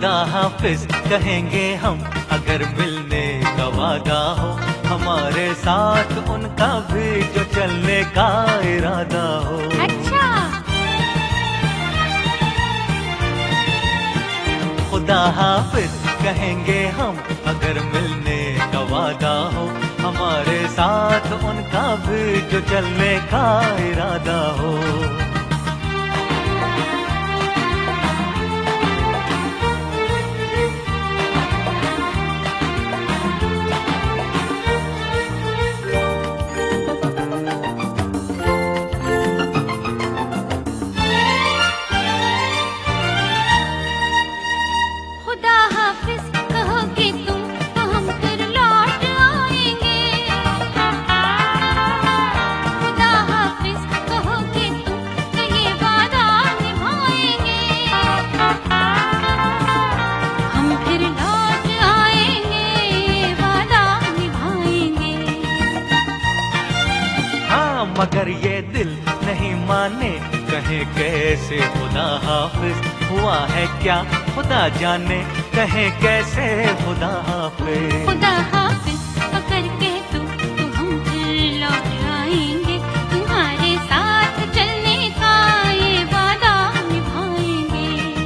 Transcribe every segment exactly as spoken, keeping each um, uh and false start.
खुदा हाफिज कहेंगे हम अगर मिलने का वादा हो, हमारे साथ उनका भी जो चलने का इरादा हो। अच्छा। खुदा हाफिज कहेंगे हम अगर मिलने का वादा हो, हमारे साथ उनका भी जो चलने का इरादा हो। मगर ये दिल नहीं माने, कहे कैसे खुदा हाफिज हुआ है क्या खुदा जाने, कहे कैसे खुदा हाफिज। खुदा हाफिज अगर कह तू तो हम फिर लौट आएंगे, तुम्हारे साथ चलने का ये वादा निभाएंगे।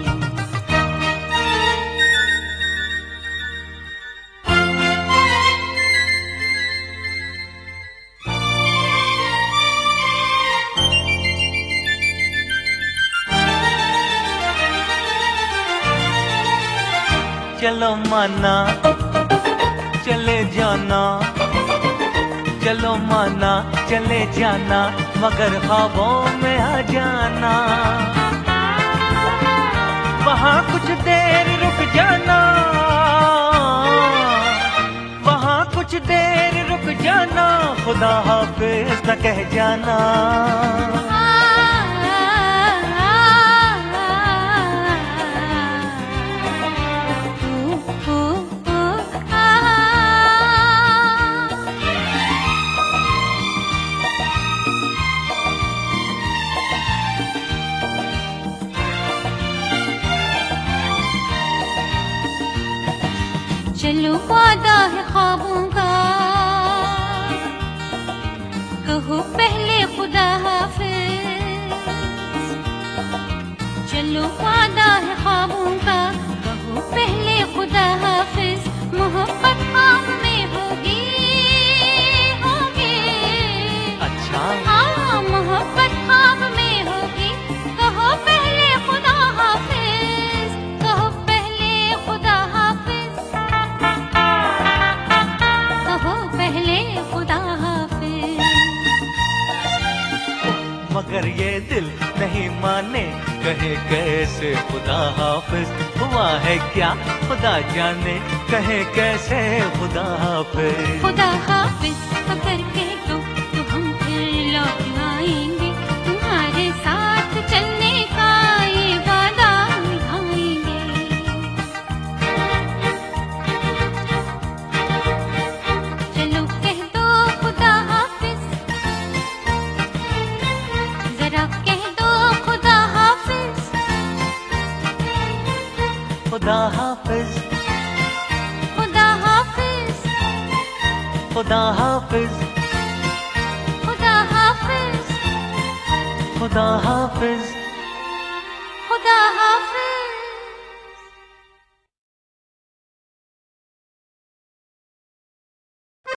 चलो माना चले जाना, चलो माना चले जाना, मगर ख्वाबों में आ जाना। वहाँ कुछ देर रुक जाना, वहाँ कुछ देर रुक जाना, खुदा हाफिज न कह जाना। चलो वादा है ख्वाबों का, कहो पहले खुदा हाफिज। चलो वादा है ख्वाबों का, कहो पहले खुदा हाफिज। मोहब्बत ख्वाब में होगी होगी। अच्छा हाँ मोहब्बत ख्वाब में होगी, कहो पहले खुदा हाफिज, कहो पहले खुदा हाफिज, पहले खुदा हाफिज। मगर ये दिल नहीं माने, कहे कैसे खुदा हाफिज हुआ है क्या खुदा जाने, कहे कैसे खुदा हाफिज। खुदा हाफिज अगर कह दो तो हम फिर लौट आएंगे, तुम्हारे साथ चलने का ये वादा निभाएंगे। चलो कह दो खुदा हाफिज, जरा कह दो खुदा हाफिज। खुदा हाफिज खुदा हाफिज खुदा हाफिज खुदा हाफिज खुदा हाफिज खुदा हाफिज।